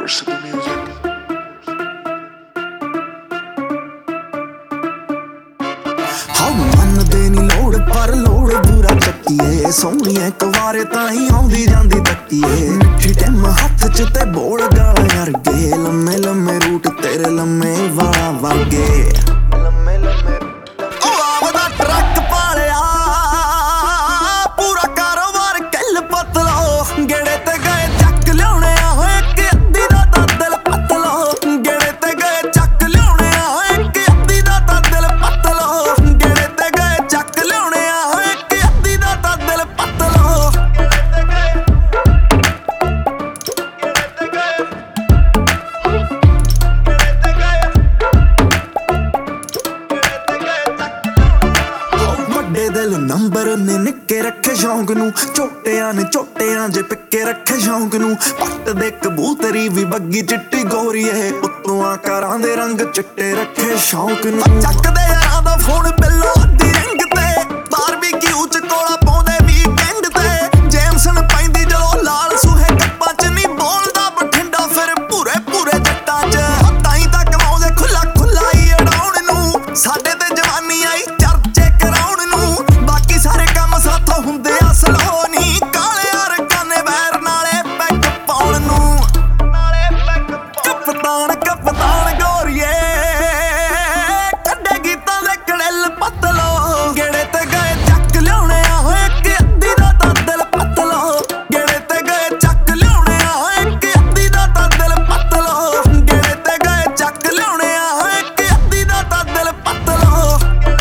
Verse of the music. ਮੰਨਦੇ ਨੀ ਲੋੜ ਪਰ ਲੋੜ ਬੁਰਾ ਚੱਕੀਏ ਸੋਹਣੀਏ ਕੁਵਾਰੇ ਤਾਂ ਹੀ ਆਉਂਦੀ ਜਾਂਦੀ ਤੱਕੀਏ ਮਿੱਠੀ ਟੈਮ ਹੱਥ ਚ ਤੇ ਬੋਲ ਗਾਲਾਂ ਵਰਗੇ ਲੰਮੇ ਲੰਮੇ ਰੂਟ ਤੇਰੇ ਲੰਮੇ ਵਾਲਾਂ ਵਰਗੇ ਲੰਮੇ ਲੰਮੇ ਉਹ ਆਵਦਾ ਟਰੱਕ ਪਾਲਿਆ ਪੂਰਾ ਕਾਰੋਬਾਰ ਕੱਲ ਪਤਲੋ ਗੇੜੇ ਤੇ ਗਏ ਚੱਕ ਲਿਆਉਣੇ ਆ ਹੋਏ ਕਿ ਅੱਧੀ ਦਾ ਤਾਂ ਦਿਲ ਪਤਲੋ ਗੇੜੇ ਤੇ ਗਏ ਚੱਕ ਲਿਆਉਣੇ ਆ ਹੋਏ ਕਿ ਅੱਧੀ ਦਾ ਤਾਂ ਦਿਲ ਪਤਲੋ ਗੇੜੇ ਤੇ ਗਏ ਚੱਕ ਲਿਆਉਣੇ ਆ ਹੋਏ ਕਿ ਅੱਧੀ ਦਾ ਤਾਂ ਦਿਲ ਪਤਲੋ ਵੱਡੇ ਦਿਲ ਨੰਬਰ ਨੇ ਨਿੱਕੇ ਰੱਖੇ ਸ਼ੌਂਕ ਨੂੰ ਝੋਟਿਆਂ ਜੇ ਪਿੱਕੇ ਰੱਖੇ ਸ਼ੌਂਕ ਨੂੰ ਪੱਟ ਦੇ ਕਬੂਤਰੀ ਵੀ ਬੱਗੀ ਚਿੱਟੀ ਗੋਰੀਏ ਉੱਤੋਂ ਆਕਾਰਾਂ ਦੇ ਰੰਗ ਚਿੱਟੇ ਰੱਖੇ ਸ਼ੌਂਕ ਨੂੰ ਚੱਕਦੇ ਯਾਰਾਂ ਦਾ ਫੋਨ ਬਿੱਲੋ ਅੱਧੀ ਰਿੰਗ ਤੇ ਬਾਰਬੀਕਿਊ ਚ ਕੋਲਾ ਪਾਉਂਦੇ ਵੀਕਐਂਡ ਤੇ ਜੇਮਸਨ ਪੈਂਦੀ ਜਦੋਂ ਲਾਲ ਸੂਹੇ ਕੱਪਾਂ ਚ ਨਹੀਂ ਬੋਲਦਾ ਬਠਿੰਡਾ ਫਿਰ ਭੂਰੇ ਭੂਰੇ ਜੱਟਾਂ ਚ ਤਾਈਂ ਤਾਂ ਕਮਾਉਂਦੇ ਖੁੱਲਾ ਖੁੱਲਾ ਹੀ ਅੜਾਉਣ ਨੂੰ ਸਾਡੇ ਤੇ ਜਵਾਨੀ ਆਈ ਚਰਚੇ ਕਰਾਉਣ ਨੂੰ ਬਾਕੀ ਸਾਰੇ ਕੰਮ ਸਾਥੋਂ ਹੁੰਦੇ ਆ ਸਲੋ ਨੀ ਕਾਲੇ ਅਰਗਾਨੇ ਵੈਰ ਨਾਲੇ ਪੈਗ ਪਾਉਣ ਨੂੰ ਕਪਤਾਨ ਗੋਰੀਏ ਕੱਢੇ ਗੀਤਾਂ ਦੇ ਕੜਿਲ ਪਤਲੋ ਗੇੜੇ ਤੇ ਗਏ ਚੱਕ ਲਿਆਉਣੇ ਆ ਹੋਏ ਕਿ ਅੱਧੀ ਦਾ ਤਾਂ ਦਿਲ ਪਤਲੋ ਗੇੜੇ ਤੇ ਗਏ ਚੱਕ ਲਿਆਉਣੇ ਆ ਹੋਏ ਕਿ ਅੱਧੀ ਦਾ ਤਾਂ ਦਿਲ ਪਤਲੋ ਗੇੜੇ ਤੇ ਗਏ ਚੱਕ ਲਿਆਉਣੇ ਆ ਹੋਏ ਕਿ ਅੱਧੀ ਦਾ ਤਾਂ ਦਿਲ ਪਤਲੋ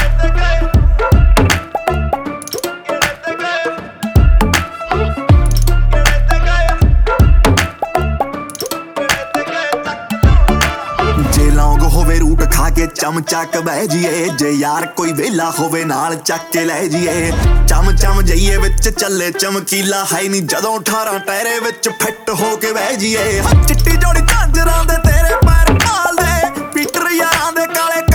ਜੇ ਲੌਂਗ ਹੋਵੇ ਰੂਟ ਖਾ ਕੇ ਚਮਚੱਕ ਬਹਿ ਜੀਏ ਜੇ ਯਾਰ ਕੋਈ ਵੇਲਾ ਹੋਵੇ ਨਾਲ ਚੱਕ ਕੇ ਲੈ ਜੀਏ ਚਮ ਜਈਏ ਵਿੱਚ ਚੱਲੇ ਚਮਕੀਲਾ ਹੈ ਨਹੀਂ ਜਦੋਂ 18 ਟਾਇਰੇ ਵਿੱਚ ਫਿੱਟ ਹੋ ਕੇ ਬਹਿ ਜੀਏ ਚਿੱਟੀ ਜੋੜੀ ਝਾਂਜਰਾਂ ਦੇ ਤੇਰੇ ਪੈਰ ਪਾਲਦੇ ਪੀਟਰ ਯਾਰਾਂ ਦੇ ਕਾਲੇ